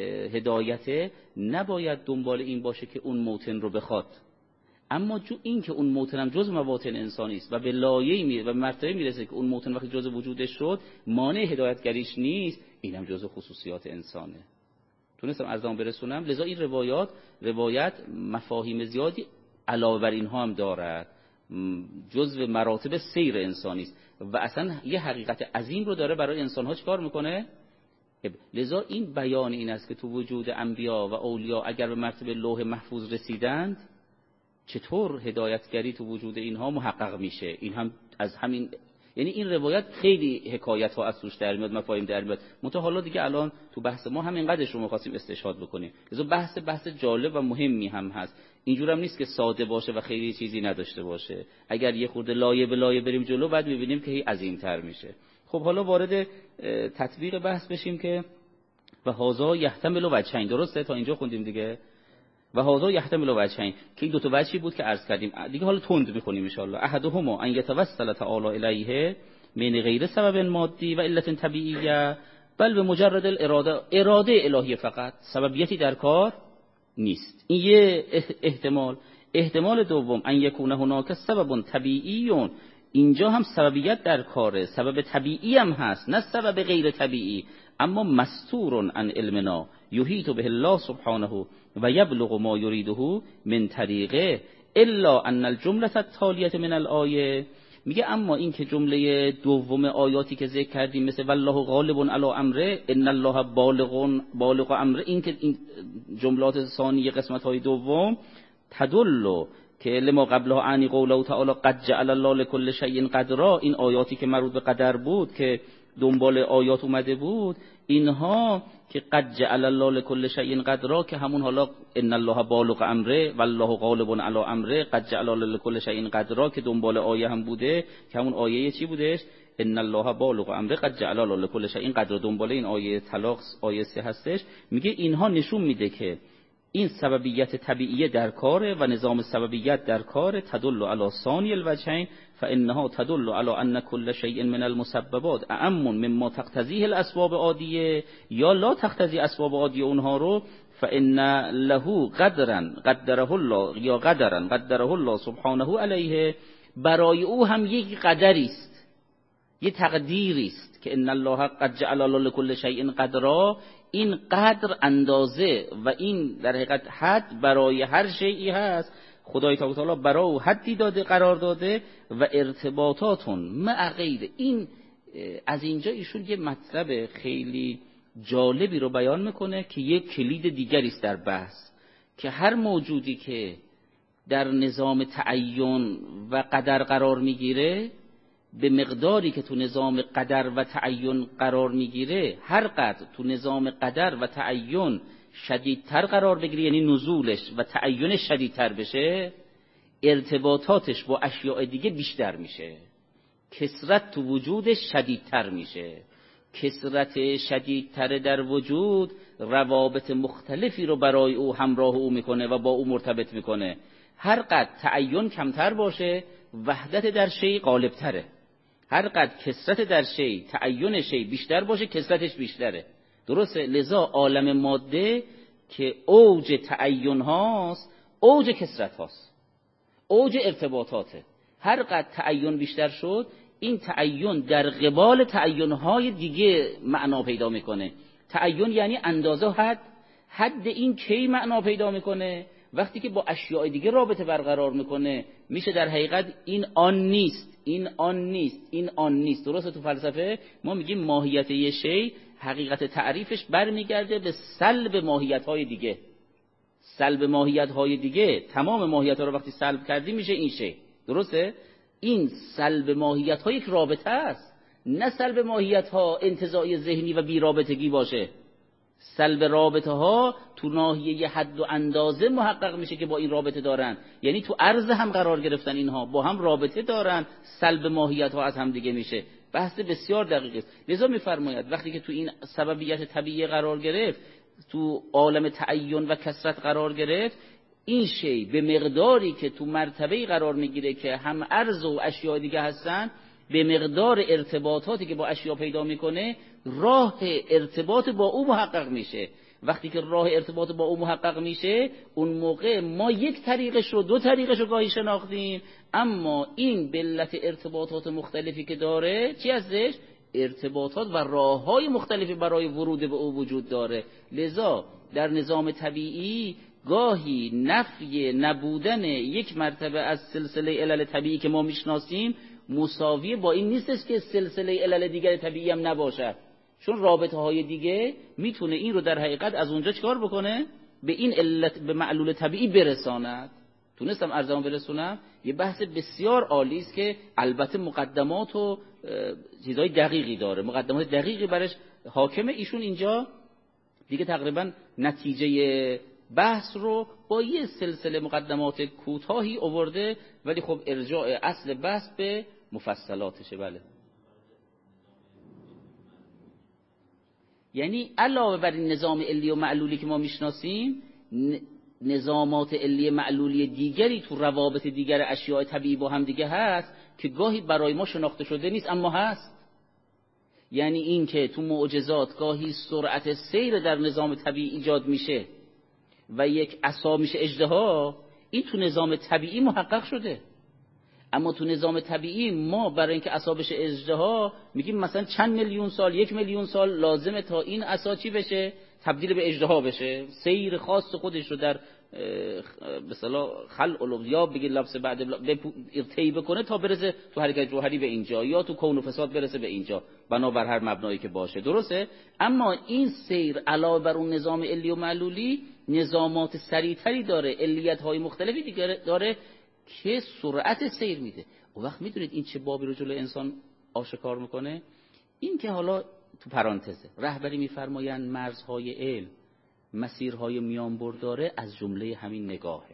هدایته نباید دنبال این باشه که اون موطن رو بخواد، اما جو این که اون موطن هم جز مواطن انسانی است و به لایه‌ای میره و به مرتبه میرسه که اون موطن وقتی جز وجودش شد مانع هدایتگریش نیست، این هم جز خصوصیات انسانه. تونستم ارزام برسونم؟ لذا این روایات روایت مفاهیم زیادی علاوه بر اینها هم دارد، جزء مراتب سیر انسانی است و اصلا یه حقیقت عظیم رو داره برای انسان‌ها چیکار میکنه. لذا این بیان این است که تو وجود انبیا و اولیاء اگر به مرتبه لوح محفوظ رسیدند، چطور هدایتگری تو وجود اینها محقق میشه. این هم از همین، یعنی این روایت خیلی حکایت ها از توش در میاد، مفاهیم در میاد. منتها حالا دیگه الان تو بحث ما همین قدرش رو می‌خواستیم استشهاد بکنیم. لذا بحث بحث جالب و مهمی هم هست. اینجور هم نیست که ساده باشه و خیلی چیزی نداشته باشه. اگر یه خورده لایه به لایه بریم جلو، بعد می‌بینیم که هی عظیم‌تر میشه. خب حالا وارد تطبیق بحث بشیم که و هذا یحتمل وجهین. درسته؟ تا اینجا خوندیم دیگه. و هذا یحتمل وجهین که این دو تا وجهی بود که عرض کردیم. دیگه حالا تند می‌خونیم ان شاء الله. احدهما ان یتوسل تعالی الیه من غیر سبب مادی و علت طبیعیه، بل به مجرد الاراده، اراده الهی فقط، سببیتی در کار نیست. این یه احتمال. احتمال دوم ان یکون هناک سبب طبیعی، اینجا هم سببیت در کاره، سبب طبیعی هم هست نه سبب غیر طبیعی، اما مستور عن علمنا یحیط به الله سبحانه و یبلغ ما یریده من طریقه، الا ان الجمله التالیه من الآیه. میگه اما این که جمله دوم آیاتی که ذکر کردیم مثل والله غالب علی امره ان الله بالغ بالغ امره، این که این جملات ثانیه قسمت های دوم تدل که لما قبلها عنی قوله تعالی قد جعل الله لكل شیء قدرا، این آیاتی که مربوط به قدر بود که دنبال آیات اومده بود، اینها که قد جعل الله لكل شیء قدرا که همون حالا ان الله بالغ امره والله غالب علی امره قد جعل الله لكل شیء قدرا که دنبال آیه هم بوده که همون آیه چی بودش؟ ان الله بالغ امره قد جعل الله لكل شیء قدرا، دنبال این آیه طلاق آیه سه هستش. میگه اینها نشون میده که این سببیت طبیعیه در کاره و نظام سببیت در کاره، تدل علی ثانی الوجهین فانها تدل علی ان كل شیء من المسببات اعم مما تقتضیه الاسباب عادیه، یا لا تقتضی اسباب عادیه اونها رو، فان له قدرا قدره الله یا قدرا قدره الله سبحانه علیه، برای او هم یک قدری است، یک تقدیری است که ان الله قد جعل الله لكل شیء قدرا، این قدر اندازه و این در حقیقت حد برای هر شیئی هست. خدای تعالی برای او حدی داده قرار داده و ارتباطاتون مع غیر این. از اینجا ایشون یه مطلب خیلی جالبی رو بیان میکنه که یک کلید دیگری است در بحث، که هر موجودی که در نظام تعین و قدر قرار میگیره، به مقداری که تو نظام قدر و تعین قرار میگیره، هر قدر تو نظام قدر و تعین شدیدتر قرار بگیره، یعنی نزولش و تعینش شدیدتر بشه، ارتباطاتش با اشیاء دیگه بیشتر میشه، کثرت تو وجودش شدیدتر میشه. کثرت شدیدتر در وجود روابط مختلفی رو برای او همراه او میکنه و با او مرتبط میکنه. هر قدر تعین کمتر باشه، وحدت در شی غالبتره. هر قدر کثرت در شی تعین شی بیشتر باشه، کثرتش بیشتره. درسته؟ لذا عالم ماده که اوج تعین هاست، اوج کثرت هاست، اوج ارتباطاته. هر قدر تعین بیشتر شد، این تعین در قبال تعین های دیگه معنا پیدا میکنه. تعین یعنی اندازه و حد. حد این کی معنا پیدا میکنه؟ وقتی که با اشیاء دیگه رابطه برقرار میکنه. میشه در حقیقت این آن نیست، این آن نیست، این آن نیست. درسته؟ تو فلسفه ما میگیم ماهیت یه شی حقیقت تعریفش برمیگرده به سلب ماهیت‌های دیگه. سلب ماهیت‌های دیگه، تمام ماهیت‌ها رو وقتی سلب کردی میشه این شی. درسته؟ این سلب ماهیت‌ها یک رابطه است، نه سلب ماهیت‌ها انتزاعی ذهنی و بی رابطگی باشه. سلب رابطه ها تو ناحیه حد و اندازه محقق میشه که با این رابطه دارن، یعنی تو عرض هم قرار گرفتن، اینها با هم رابطه دارن، سلب ماهیت ها از هم دیگه میشه. بحث بسیار دقیق است. لذا میفرماید وقتی که تو این سببیت طبیعی قرار گرفت، تو عالم تعین و کثرت قرار گرفت، این شی به مقداری که تو مرتبه‌ای قرار میگیره که هم عرض و اشیاء دیگه هستن، به مقدار ارتباطاتی که با اشیاء پیدا میکنه راه ارتباط با او محقق میشه. وقتی که راه ارتباط با او محقق میشه، اون موقع ما یک طریقش رو دو طریقش رو گاهی شناختیم، اما این به علت ارتباطات مختلفی که داره چی هستش؟ ارتباطات و راههای مختلفی برای ورود به او وجود داره. لذا در نظام طبیعی گاهی نفی نبودن یک مرتبه از سلسله علل طبیعی که ما میشناسیم مساوی با این نیستش که سلسله علل دیگر طبیعی هم نباشد، چون رابطه های دیگه میتونه این رو در حقیقت از اونجا چکار بکنه؟ به این علت، به معلول طبیعی برساند. تونستم ارزمو برسونم؟ یه بحث بسیار عالی است که البته مقدمات و چیزای دقیقی داره، مقدمات دقیقی برش حاکمه. ایشون اینجا دیگه تقریبا نتیجه بحث رو با یه سلسله مقدمات کوتاهی آورده، ولی خب ارجاع اصل بحث به مفصلاتشه. بله، یعنی علاوه بر این نظام علی و معلولی که ما میشناسیم، نظامات علی معلولی دیگری تو روابط دیگر اشیاء طبیعی با هم دیگه هست که گاهی برای ما شناخته شده نیست اما هست. یعنی این که تو معجزات گاهی سرعت سیر در نظام طبیعی ایجاد میشه و یک عصا میشه اژدها، این تو نظام طبیعی محقق شده. اما تو نظام طبیعی ما برای اینکه عصا بشه اژدها میگیم مثلا چند میلیون سال، یک میلیون سال لازمه تا این عصا چی بشه؟ تبدیل به اژدها بشه، سیر خاص خودش رو در به اصطلاح خلق الابیا بگی لبس بعد ارتقا بکنه تا برسه تو حرکت جوهری به اینجا، یا تو کون و فساد برسه به اینجا، بنابر هر مبنایی که باشه. درسته؟ اما این سیر علاوه بر اون نظام علی و معلولی نظامات سریعتری داره، علیت های مختلفی دیگه داره که سرعت سیر میده. اون وقت میدونید این چه بابی رو جلوی انسان آشکار میکنه؟ این که حالا تو پرانتزه رهبری میفرمایند مرزهای علم، مسیرهای میانبر داره، از جمله همین نگاهه.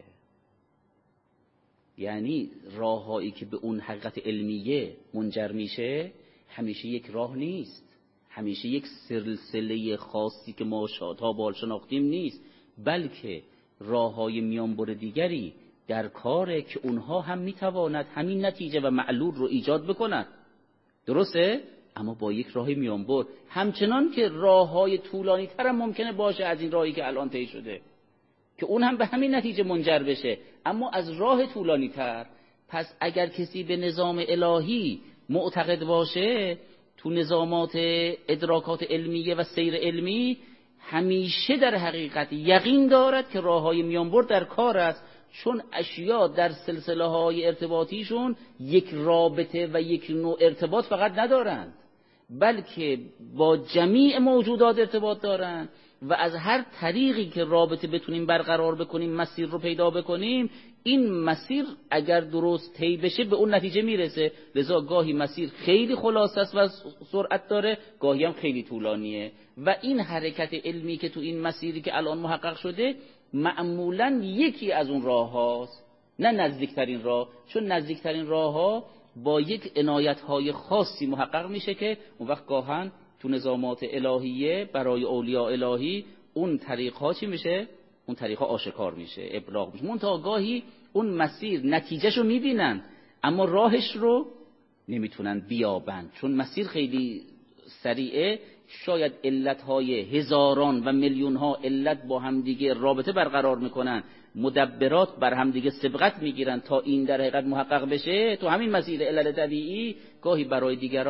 یعنی راههایی که به اون حقیقت علمیه منجر میشه همیشه یک راه نیست، همیشه یک سلسله خاصی که ما تا بال شناختیم نیست، بلکه راههای میانبر دیگری در کاره که اونها هم میتواند همین نتیجه و معلول رو ایجاد بکنند. درسته؟ اما با یک راه میانبر، همچنان که راههای طولانی تر هم ممکنه باشه از این راهی که الان طی شده که اون هم به همین نتیجه منجر بشه، اما از راه طولانی تر. پس اگر کسی به نظام الهی معتقد باشه، تو نظامات ادراکات علمیه و سیر علمی همیشه در حقیقت یقین دارد که راههای میانبر در کار است، چون اشیاء در سلسله های ارتباطیشون یک رابطه و یک نوع ارتباط فقط ندارند، بلکه با جمیع موجودات ارتباط دارند و از هر طریقی که رابطه بتونیم برقرار بکنیم، مسیر رو پیدا بکنیم، این مسیر اگر درست طی بشه به اون نتیجه میرسه. لذا گاهی مسیر خیلی خلاصه است و سرعت داره، گاهی هم خیلی طولانیه. و این حرکت علمی که تو این مسیری که الان محقق شده معمولاً یکی از اون راه هاست، نه نزدیکترین راه، چون نزدیکترین راه ها با یک عنایت های خاصی محقق میشه که اون وقت گاهن تو نظامات الهیه برای اولیاء الهی اون طریق ها چی میشه؟ اون طریق ها آشکار میشه، ابراق میشه. منتها گاهی اون مسیر نتیجهشو میبینن اما راهش رو نمیتونن بیابن، چون مسیر خیلی سریعه. شاید علتهای هزاران و میلیون ها علت با همدیگه رابطه برقرار میکنن، مدبرات بر همدیگه سبقت میگیرن تا این در حقیقت محقق بشه. تو همین مسیر علل طبیعی گاهی برای دیگران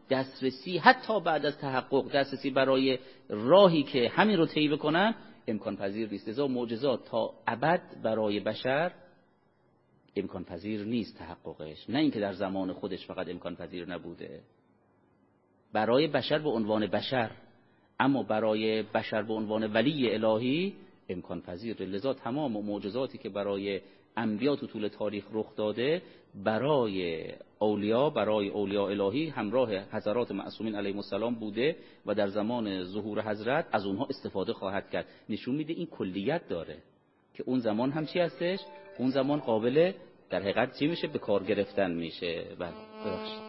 دسترسی حتی بعد از تحقق، دسترسی برای راهی که همین رو طی بکنن امکان پذیر نیست. لذا معجزات تا ابد برای بشر امکان پذیر نیست تحققش. نه اینکه در زمان خودش فقط امکان پذیر نبوده، برای بشر به عنوان بشر، اما برای بشر به عنوان ولی الهی امکان پذیر. لذا تمام معجزاتی که برای انبیا تو طول تاریخ رخ داده برای اولیا، برای اولیاء الهی همراه حضرات معصومین علیهم السلام بوده و در زمان ظهور حضرت از اونها استفاده خواهد کرد. نشون میده این کلیت داره که اون زمان هم چی هستش، اون زمان قابل در حقیقت چی میشه، به کار گرفتن میشه. بله ببخشید.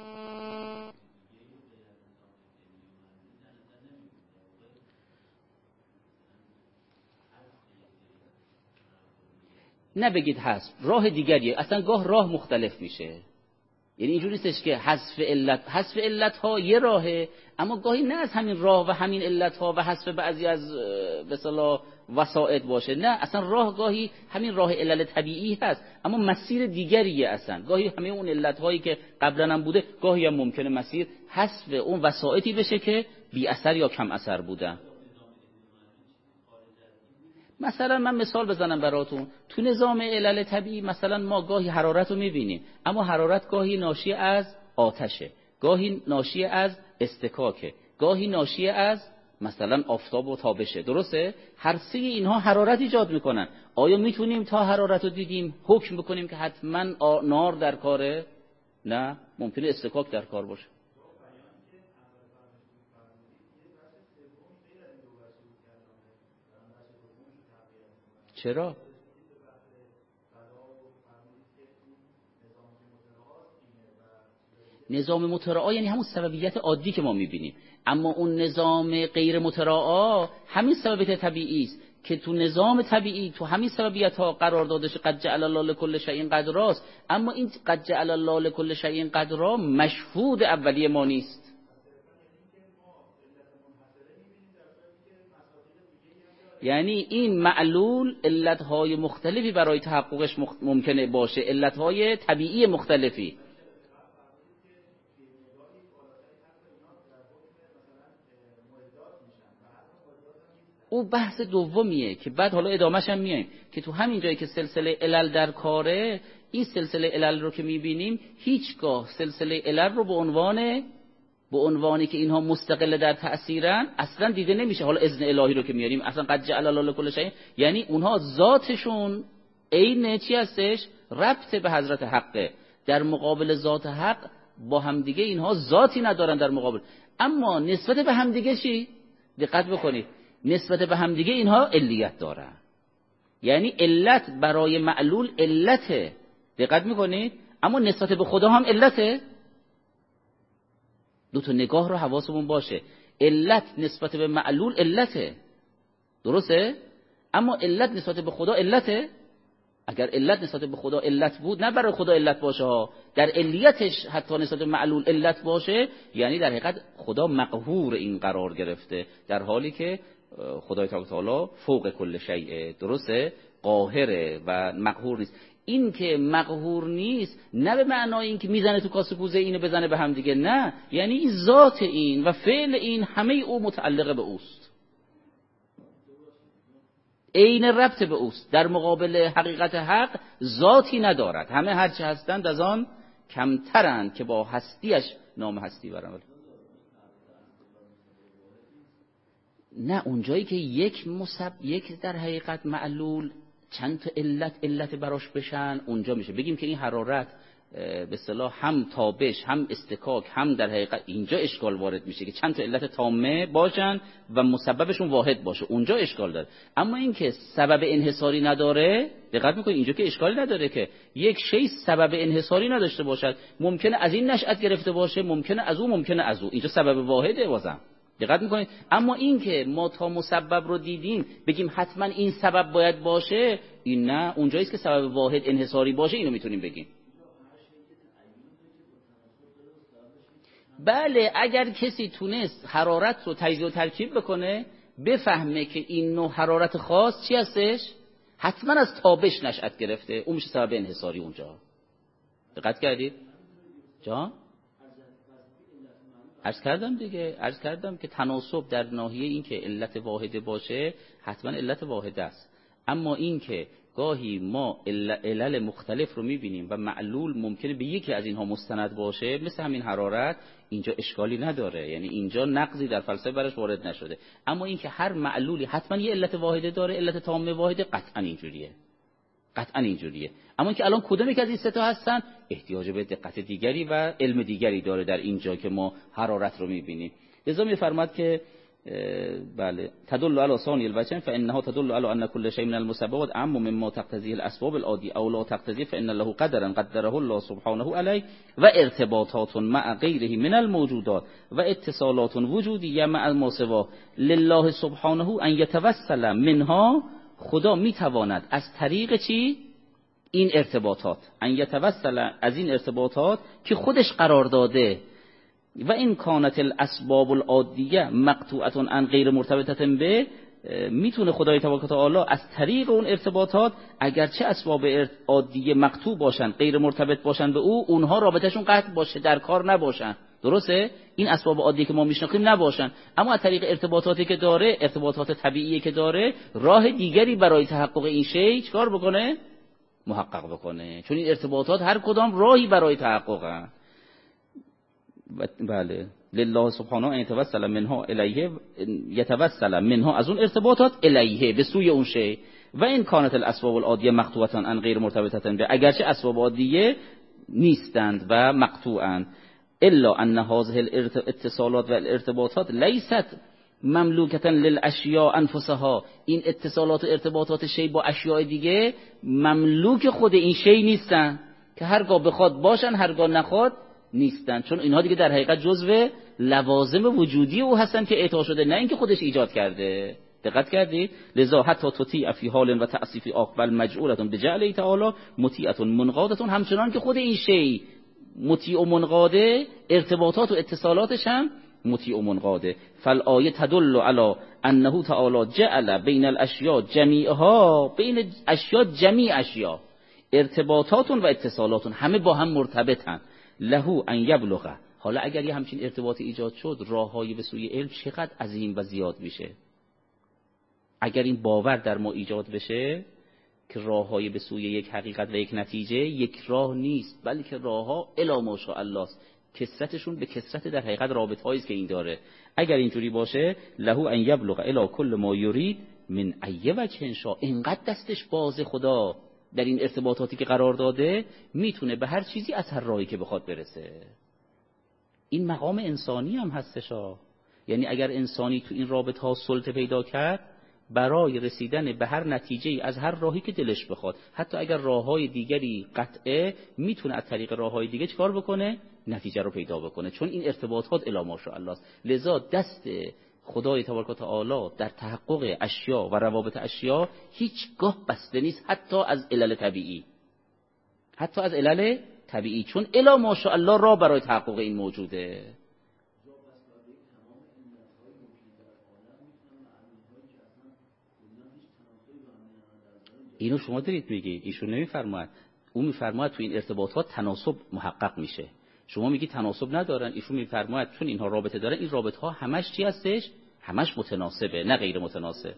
نه بگید حذف، راه دیگریه. اصلا گاه راه مختلف میشه. یعنی اینجوری نیستش که حذف علت، حذف علت ها یه راهه، اما گاهی نه از همین راه و همین علت ها و حذف بعضی از به اصطلاح وسائط باشه. نه، اصلا راه گاهی همین راه علل طبیعی هست اما مسیر دیگریه. اصلا گاهی همه اون علت هایی که قبلا هم بوده گاهی هم ممکنه مسیر حذف اون وسائطی بشه که بی اثر یا کم اثر بودن. مثلا من مثال بزنم براتون، تو نظام علل طبیعی مثلا ما گاهی حرارت رو میبینیم، اما حرارت گاهی ناشی از آتشه، گاهی ناشی از استکاکه، گاهی ناشی از مثلا آفتاب و تابشه. درسته؟ هر سه اینها حرارت ایجاد میکنن. آیا میتونیم تا حرارت رو دیدیم حکم بکنیم که حتما نار در کاره؟ نه، ممکنه استکاک در کار باشه. چرا؟ نظام متراعا یعنی همون سببیت عادی که ما میبینیم، اما اون نظام غیر متراعا همین سببیت طبیعی است که تو نظام طبیعی تو همین سببیت ها قرار داده شه. قد جعل الله لكل شیء قدراست، اما این قد جعل الله لكل شیء قدرا مشهود اولیه ما نیست. یعنی این معلول علتهای مختلفی برای تحققش ممکنه باشه، علتهای طبیعی مختلفی. او بحث دومیه که بعد حالا ادامهش هم میایم که تو همین جایی که سلسله علل در کاره، این سلسله علل رو که میبینیم هیچگاه سلسله علل رو به عنوان به عنوانی که اینها مستقل در تأثیرن اصلا دیده نمیشه. حالا اذن الهی رو که میاریم اصلا قد جعل الله لكل شیء، یعنی اونها ذاتشون عین چی هستش؟ ربط به حضرت حقه. در مقابل ذات حق با همدیگه اینها ذاتی ندارن در مقابل، اما نسبت به همدیگه چی؟ دقت بکنید، نسبت به همدیگه اینها علیت دارن. یعنی علت برای معلول علته، دقت میکنید، اما نسبت به خدا هم علته. دو تا نگاه رو حواسمون باشه. علت نسبت به معلول علته، درسته؟ اما علت نسبت به خدا علته. اگر علت نسبت به خدا علت بود، نه برای خدا علت باشه ها، در علیتش حتی نسبت به معلول علت باشه، یعنی در حقیقت خدا مقهور این قرار گرفته، در حالی که خدای تعالی فوق کل شیء، درسته؟ قاهره و مقهور نیست. این که مقهور نیست نه به معنای این که میزنه تو کاسه کوزه اینو بزنه به هم دیگه، نه، یعنی این ذات این و فعل این همه او متعلق به اوست، عین ربط به اوست. در مقابل حقیقت حق ذاتی ندارد، همه هرچه هستند از آن کمترند که با هستیش نام هستی برند. نه، اونجایی که یک مسبب، یک در حقیقت معلول چند تا علت علت براش بشن، اونجا میشه بگیم که این حرارت به اصطلاح هم تابش هم استکاک هم در حقیقت اینجا اشکال وارد میشه که چند تا علت تامه باشن و مسببشون واحد باشه، اونجا اشکال داره. اما این که سبب انحصاری نداره، دقت میکنید اینجا که اشکالی نداره که یک شی سبب انحصاری نداشته باشد، ممکنه از این نشأت گرفته باشه، ممکنه از اون، ممکنه از اون، اینجا سبب واحده بازم. دقت میکنید؟ اما این که ما تا مسبب رو دیدیم بگیم حتما این سبب باید باشه، این نه، اونجاییست که سبب واحد انحصاری باشه اینو میتونیم بگیم. بله، اگر کسی تونست حرارت رو تجزیه و ترکیب بکنه، بفهمه که این نوع حرارت خاص چی هستش، حتما از تابش نشأت گرفته، اون میشه سبب انحصاری اونجا. دقت کردید؟ جان؟ عرض کردم دیگه، عرض کردم که تناسب در ناحیه این که علت واحده باشه حتما علت واحده است، اما این که گاهی ما علل مختلف رو میبینیم و معلول ممکنه به یکی از اینها مستند باشه، مثل همین حرارت، اینجا اشکالی نداره، یعنی اینجا نقضی در فلسفه برش وارد نشده. اما این که هر معلولی حتما یه علت واحده داره، علت تامه واحده، قطعا اینجوریه، قطعا اینجوریه. اما اینکه الان کدوم یک از این سه تا هستن احتیاج به دقت دیگری و علم دیگری داره در اینجا که ما حرارت رو میبینیم. لذا میفرماد که بله تدل علی ثانی الوجه فانها تدل علی ان كل شيء من المسببات عام مما تقتضيه الاسباب العاديه او لا تقتضيه فان له قدرا قدره الله سبحانه عليه و ارتباطات مع غيره من الموجودات و اتصالات وجودیه مع ما سواه لله سبحانه ان يتوسل منها. خدا میتواند از طریق چی؟ این ارتباطات، ان یتوسل از این ارتباطات که خودش قرار داده، و این کانت الاسباب العادیه مقطوعه عن غیر مرتبطه به، میتونه خدای تبارک و تعالی از طریق اون ارتباطات اگرچه اسباب عادیه مقطوع باشن، غیر مرتبط باشن به او، اونها رابطهشون قطع باشه، در کار نباشن، درسته؟ این اسباب عادی که ما میشناختیم نباشن، اما از طریق ارتباطاتی که داره، ارتباطات طبیعی که داره، راه دیگری برای تحقق این شی چیکار بکنه؟ محقق بکنه، چون این ارتباطات هر کدام راهی برای تحققن. بله لله سبحانه ان يتوسل منها الیه، یتوسل منها از اون ارتباطات الیه به سوی اون شی، و این کانت الاسباب العادیه مقطوعه عن غیر مرتبطه به، اگرچه اسباب عادیه نیستند و مقطوعند، الا ان هذه الاتصالات و الارتباطات لیست مملوکه للاشیاء انفسها، این اتصالات و ارتباطات شی با اشیاء دیگه مملوک خود این شی نیستن که هرگاه بخواد باشن هرگاه نخواد نیستن، چون اینها دیگه در حقیقت جزو لوازم وجودی او هستن که اعطا شده، نه اینکه خودش ایجاد کرده. دقت کردید؟ لذا حتی تطیع فی حال و تعصیف اقبل مجعولتون بجعله تعالی مطیعتون منقادتون، همچنان که خود این شی مطیع و منقاده، ارتباطات و اتصالاتش هم مطیع و منقاده. فالآیه تدل علی انه تعالی جعل بین الاشیاء جمیعها، بین اشیاء جمیع اشیاء ارتباطاتون و اتصالاتون همه با هم مرتبطن، له ان یبلغ. حالا اگر یه همچین ارتباط ایجاد شد، راههای به سوی علم چقدر عظیم و زیاد میشه. اگر این باور در ما ایجاد بشه که راههای به سوی یک حقیقت و یک نتیجه یک راه نیست، بلکه راهها الی ماشاء الله است، کثرتشون به کثرت در حقیقت رابطه‌ای است که این داره. اگر اینجوری باشه، له ان یبلغ الی کل ما یرید من ای وجه شاء، اینقدر دستش باز خدا در این ارتباطاتی که قرار داده، میتونه به هر چیزی از هر راهی که بخواد برسه. این مقام انسانی هم هستشا، یعنی اگر انسانی تو این رابطه ها سلطه پیدا کرد، برای رسیدن به هر نتیجه از هر راهی که دلش بخواد، حتی اگر راههای دیگری قطعه، میتونه از طریق راههای دیگه چکار بکنه؟ نتیجه رو پیدا بکنه، چون این ارتباطات الی ماشاءالله است. لذا دست خدای تبارک و تعالی در تحقق اشیا و روابط اشیا هیچگاه بسته نیست، حتی از علل طبیعی، حتی از علل طبیعی، چون الی ماشاءالله را برای تحقق این موجوده. اینو شما دارید میگید، ایشون نمیفرماید، اون میفرماید تو این ارتباطات تناسب محقق میشه. شما میگی تناسب ندارن، ایشون میفرماید چون اینها رابطه دارن، این رابطه ها همش چی هستش؟ همش متناسبه، نه غیر متناسب.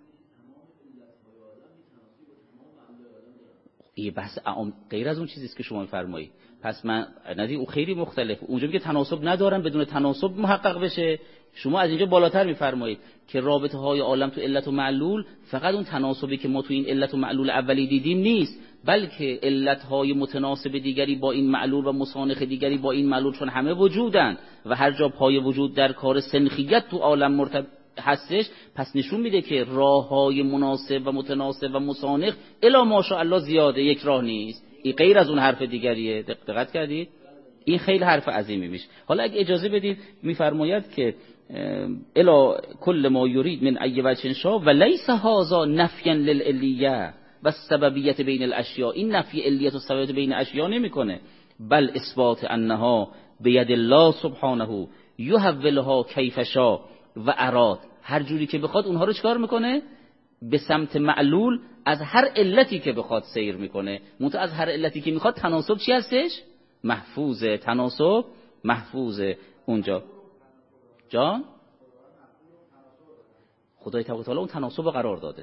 این بحث غیر از اون چیزیه که شما میفرمایید. پس من ندی او خیلی مختلف. اونجا میگه تناسب ندارن، بدون تناسب محقق بشه. شما از اینجا بالاتر میفرمایید که رابطه های عالم تو علت و معلول فقط اون تناسبی که ما تو این علت و معلول اولی دیدیم نیست، بلکه علت های متناسب دیگری با این معلول و مسانخ دیگری با این معلول، چون همه وجودن و هر جا پای وجود در کار سنخیت تو عالم مرتب هستش، پس نشون میده که راه های مناسب و متناسب و مسانخ الا ماشاءالله زیاده، یک راه نیست. این غیر از اون حرف دیگریه. دقت کردید؟ این خیلی حرف عظیمی میشه. حالا اگه اجازه بدید میفرماید که الا کل ما یرید من ای وجه شاء و لیس هذا نفیا للعلیه و السببیت بین الاشیاء، این نفی علیت و سببیت بین اشیاء نمیکنه، بل اثبات انها بید الله سبحانه یحولها کیف شاء و اراد، هر جوری که بخواد اونها رو چکار میکنه؟ به سمت معلول از هر علتی که بخواد سیر میکنه. منتها از هر علتی که میخواد تناسب چی هستش؟ محفوظه، تناسب محفوظه. اونجا جان خدای تبارک و تعالی اون تناسب قرار داده.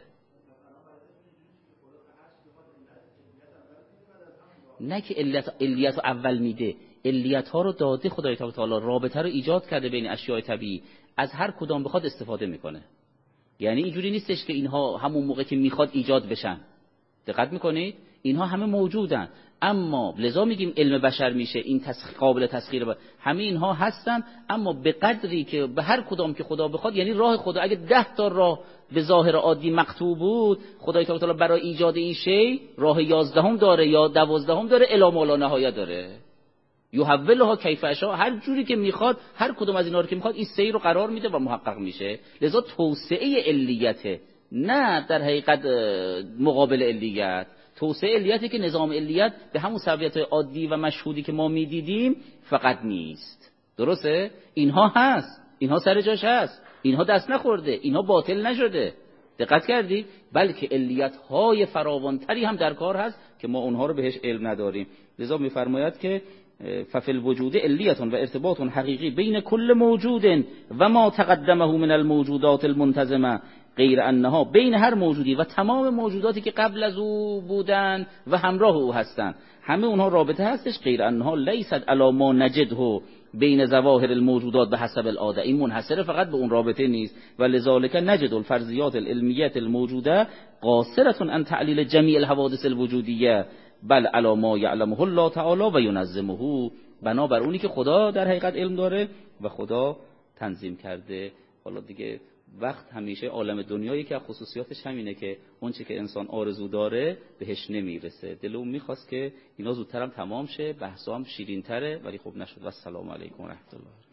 نه که علیت علیت رو اول میده، علیت ها رو داده خدای تبارک و تعالی، رابطه رو ایجاد کرده بین اشیاء طبیعی، از هر کدام بخواد استفاده میکنه. یعنی اینجوری نیستش که اینها همون موقع که میخواد ایجاد بشن. دقت میکنید؟ اینها همه موجودن، اما لذا میگیم علم بشر میشه این تسخیر، قابل تسخیر. با همه اینها هستن، اما به قدری که به هر کدام که خدا بخواد. یعنی راه خدا اگه ده تا راه به ظاهر عادی مکتوب بود، خدای تعالی برای ایجاد این شی راه یازدهم داره یا دوازدهم داره، الی ما لا نهایه داره. یحولها کیف یشاء، هر جوری که میخواد، هر کدوم از اینا رو که میخواد این سیر رو قرار میده و محقق میشه. لذا توسعه علیته، نه در حقیقت مقابل علیت. توسعه علیتی که نظام علیت به همون سویت عادی و مشهودی که ما میدیدیم فقط نیست. درسته؟ اینها هست، اینها سر جاش هست، اینها دست نخورده، اینها باطل نشده. دقت کردید؟ بلکه علیت های فراوانتری هم در کار هست که ما اونها رو بهش علم نداریم. لذا میفرماید که ففی الوجود علیت و ارتباط حقیقی بین کل موجود و ما تقدمه من الموجودات المنتظمه، غیر انها، بین هر موجودی و تمام موجوداتی که قبل از او بودن و همراه او هستند، همه اونها رابطه هستش. غیر انها لیست علی ما نجده بین ظواهر الموجودات به حسب العاده، این منحصر فقط به اون رابطه نیست. و لذالک نجد الفرضیات العلمیه الموجوده قاصره عن تعلیل جمیع الحوادث الوجودیه، بل علی ما یعلمه الله تعالی و ینظمه، بنابر اونی که خدا در حقیقت علم داره و خدا تنظیم کرده. حالا دیگه وقت همیشه عالم دنیایی که خصوصیاتش همینه که اون چه که انسان آرزو داره بهش نمیرسه. دلم میخواست که اینا زودتر هم تمام شه، بحثا هم شیرین تره، ولی خب نشد. و السلام علیکم و رحمت الله.